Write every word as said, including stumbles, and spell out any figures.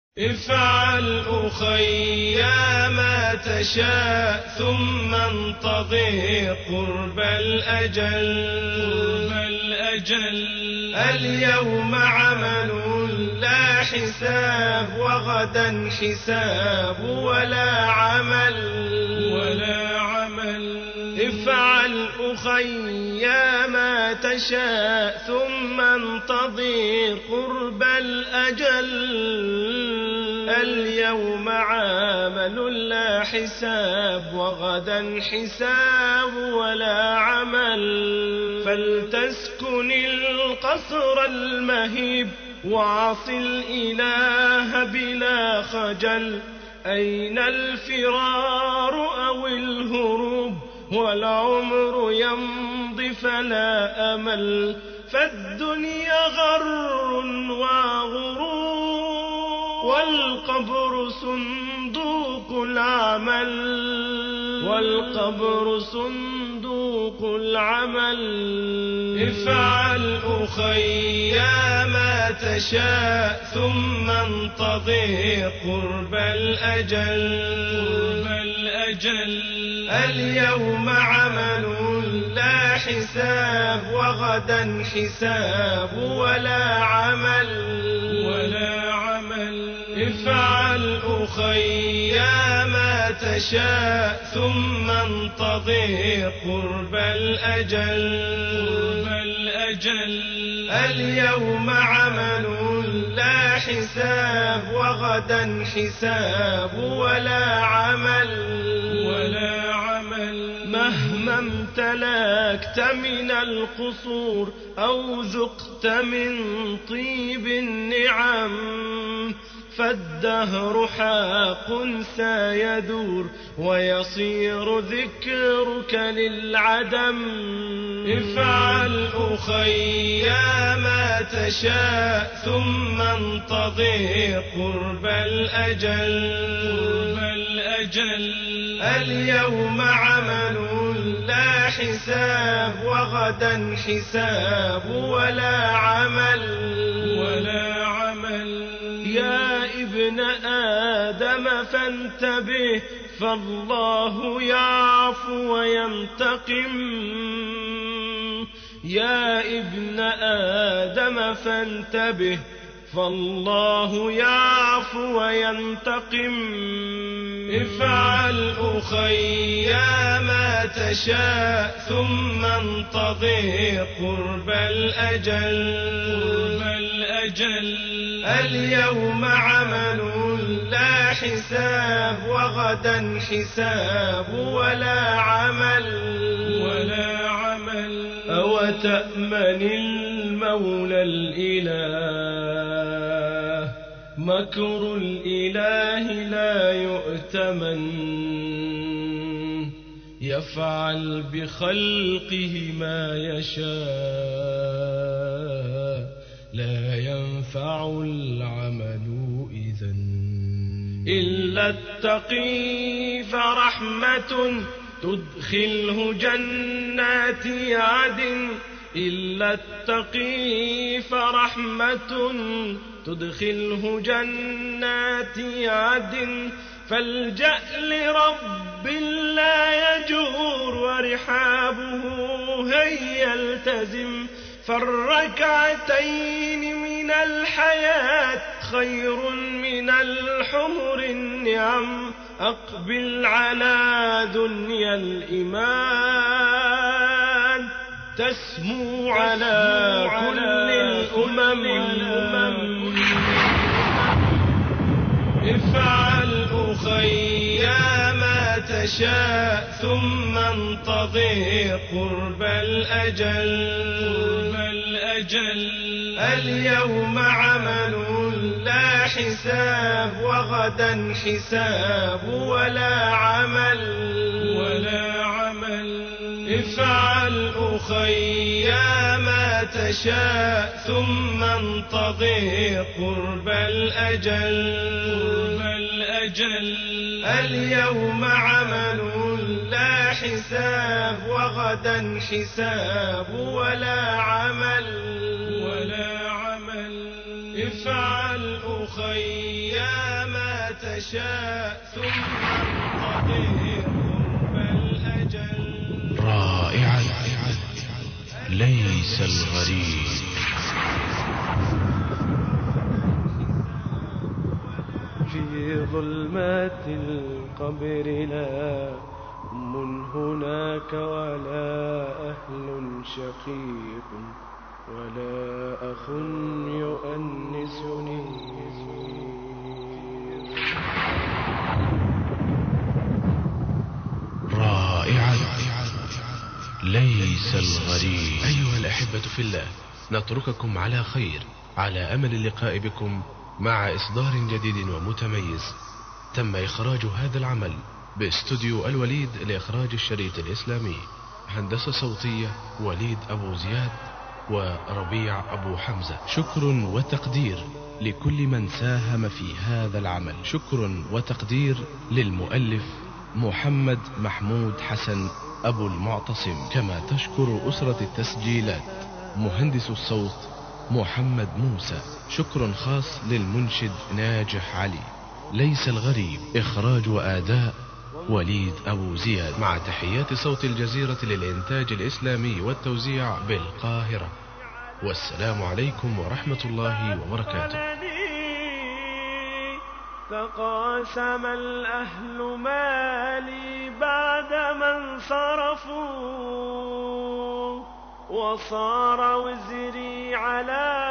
افعل أخي ما تشاء ثم انتظر قرب الأجل. قرب الأجل اليوم عمل لا حساب، وغدا حساب ولا عمل ولا عمل. افعل أخي ما تشاء ثم انتظر قرب الأجل. اليوم عمل لا حساب، وغدا حساب ولا عمل. فلتسكن القصر المهيب وعص الإله بلا خجل. أين الفرار أو الهروب؟ والعمر يمضي فلا أمل. فالدنيا غر وغرور، والقبر صندوق العمل. والقبر صندوق العمل. افعل أخي ما تشاء ثم انتظر قرب الأجل. قرب الأجل اليوم عمل لا حساب، وغدا حساب ولا عمل ولا عمل. افعل أخي ما تشاء ثم انتظر قرب الأجل. قرب الأجل اليوم عمل لا حساب، وغدا حساب ولا عمل ولا عمل. مهما امتلكت من القصور أو ذقت من طيب النعم، فالدهر حاق سيدور ويصير ذكرك للعدم. افعل أخي ما تشاء ثم انتظر قرب الأجل. قرب الأجل اليوم عمل لا حساب، وغدا حساب ولا عمل ولا عمل. يا ابن آدم فانتبه، فالله يعفو وينتقم. يا ابن آدم فانتبه، فالله يعفو وينتقم. افعل أخي ما تشاء ثم انتظر قرب الأجل. قرب الأجل اليوم عمل لا حساب، وغدا حساب ولا عمل ولا عمل. أوتأمن المولى الإله، مكر الإله لا يؤتمن. يفعل بخلقه ما يشاء، لا ينفع العمل إذن. إلا التقي فرحمة تدخله جنات عدن. إلا التقي فرحمة تدخله جنات عدن. فالجأ لرب لا يجور، ورحابه هيا التزم. فالركعتين من الحياة خير من الحمر النعم. أقبل على دنيا الإيمان، تسمو على كل الأمم. افعل أخي ما تشاء ثم انتظر قرب الأجل. قرب الأجل اليوم عمل لا حساب، وغدا حساب ولا عمل ولا عمل. افعل أخي ما تشاء ثم انتظر قرب الأجل. قرب الأجل اليوم عمل لا حساب، وغدا حساب ولا عمل ولا عمل. افعل الأخي ما تشاء ثم انتظر قرب الأجل. رائعا ليس الغريب. في ظلمات القبر لا أم هناك ولا أهل شقيق ولا أخ يؤنسني. رائعا ليس الغريب. أيها الأحبة في الله، نترككم على خير على أمل اللقاء بكم مع إصدار جديد ومتميز. تم إخراج هذا العمل باستوديو الوليد لإخراج الشريط الإسلامي. هندسة صوتية وليد أبو زياد وربيع أبو حمزة. شكر وتقدير لكل من ساهم في هذا العمل. شكر وتقدير للمؤلف محمد محمود حسن أبو المعتصم، كما تشكر أسرة التسجيلات مهندس الصوت محمد موسى. شكر خاص للمنشد ناجح علي. ليس الغريب إخراج وآداء وليد أبو زياد، مع تحيات صوت الجزيرة للإنتاج الإسلامي والتوزيع بالقاهرة. والسلام عليكم ورحمة الله وبركاته. تقاسم الأهل مالي بعد من صرفوا، وصار وزري على